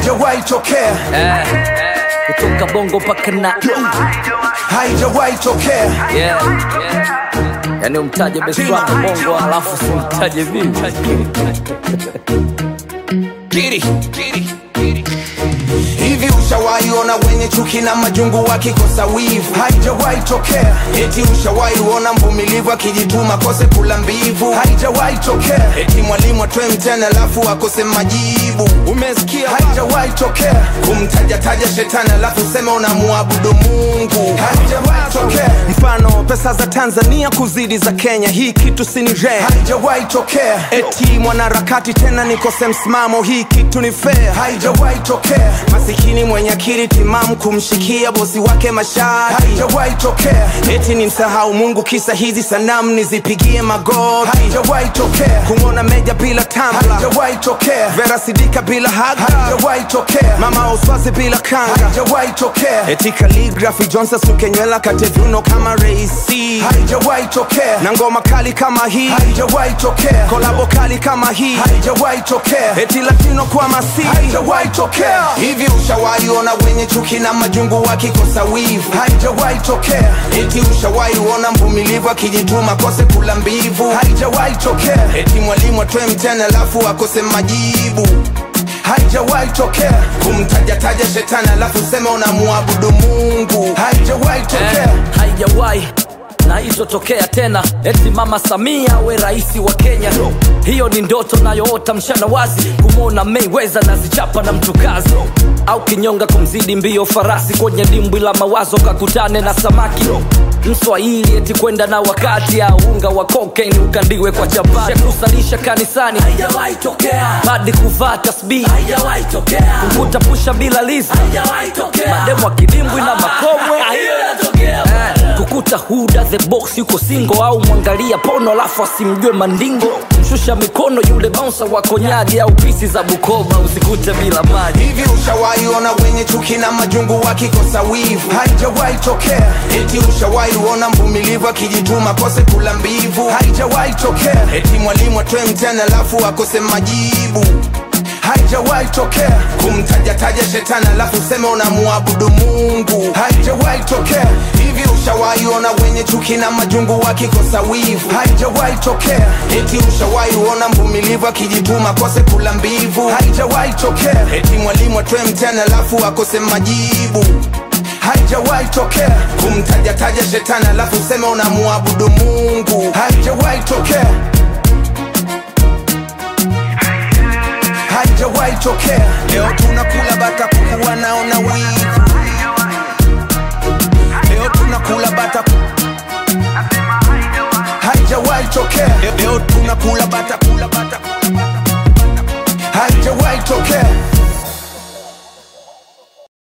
haijawahi tokea. Kutoka bongo paka na haijawahi tokea. Yani umtaje beswaka bongo alafu umtaje vipi? Hivi ushawahi ona wenye chuki na majungu wakikosa wivu? Haijawahi tokea. Eti ushawahi ona mvumilivu akijituma kose kula mbivu? Haijawahi tokea. Eti mwalimu atoe mtihani alafu akose majibu? Umesikia? Haijawahi tokea. Kumtaja taja shetani alafu sema unamwabudu Mungu? Haijawahi tokea. Mfano pesa za Tanzania kuzidi za Kenya, hii kitu si ni rare. Haijawahi tokea. Eti mwanaharakati tena nikose msimamo, hii kitu ni fair. Haijawahi tokea. Masikini mwenye akili timamu kumshikia bosi wake mashati? Haijawahi tokea. Eti ni msahau Mungu kisa hizi sanamu nizipigie magoti? Haijawahi tokea. Kumwona Meja bila tambla? Haijawahi tokea. Vera Sidika bila haga? Haijawahi tokea. Mama Oswazi bila kanga? Haijawahi tokea. Eti Calligraphy Johnson sukenywela katevuno kama Raisi? Haijawahi tokea. Na ngoma kali kama hii? Haijawahi tokea. Kolabo kali kama hii? Haijawahi tokea. Eti Latino kwa Masi? Haijawahi tokea. Hivi ushawahi ona wenye chuki na majungu wakikosa wivu? Haijawahi tokea. Eti ushawahi ona mvumilivu akijituma kose kula mbivu? Haijawahi tokea. Eti mwalimu atoe mtihani alafu akose majibu? Haijawahi tokea. Kumtaja taja shetani alafu sema unamwabudu Mungu? Haijawahi tokea. Haijawahi na itotokea tena. Eti Mama Samia we raisi wa Kenya, hiyo ni ndoto nayoota mchana wazi. Kumwona Mayweather nazichapa na mtu kazi, au kinyonga kumzidi mbio farasi. Kwenye dimbwi la mawazo kakutane na samaki. Mswahili eti kwenda na wakati, au unga wa cocaine ukandiwe kwa chapati. Kusalisha kanisani? Haijawahi tokea. Hadi kuvaa tasbih? Haijawahi tokea. Kukuta pusha bila lizi? Haijawahi tokea. Mademu wa kidimbwi na makomwe? Hiyo inatokea. Kukuta huda the box yuko single, au mwangalia pono alafu asimjue mandingo? Mshusha mikono yule bouncer wa konyagi, au pisi za Bukoba usikute bila maji? Hivi ushawahi ona wenye chuki na majungu wakikosa wivu? Haijawahi tokea. Eti ushawahi ona mvumilivu akijituma kose kula mbivu? Haijawahi tokea. Eti mwalimu atoe mtihani alafu akose majibu? Haijawahi tokea. Kumtaja taja shetani alafu sema unamwabudu Mungu? Haijawahi tokea. Hivi ushawahi ona wenye chuki na majungu wakikosa wivu? Haijawahi tokea. Eti ushawahi ona mvumilivu akijituma kose kula mbivu? Haijawahi tokea. Eti mwalimu atoe mtihani alafu akose majibu? Haijawahi tokea. Kumtaja taja shetani alafu sema unamwabudu Mungu? Haijawahi tokea. Haijawahi tokea. Leo tunakula bata kuku wanaona wivu. Leo tunakula bata. Haijawahi tokea. Leo tunakula bata kula bata. Haijawahi tokea.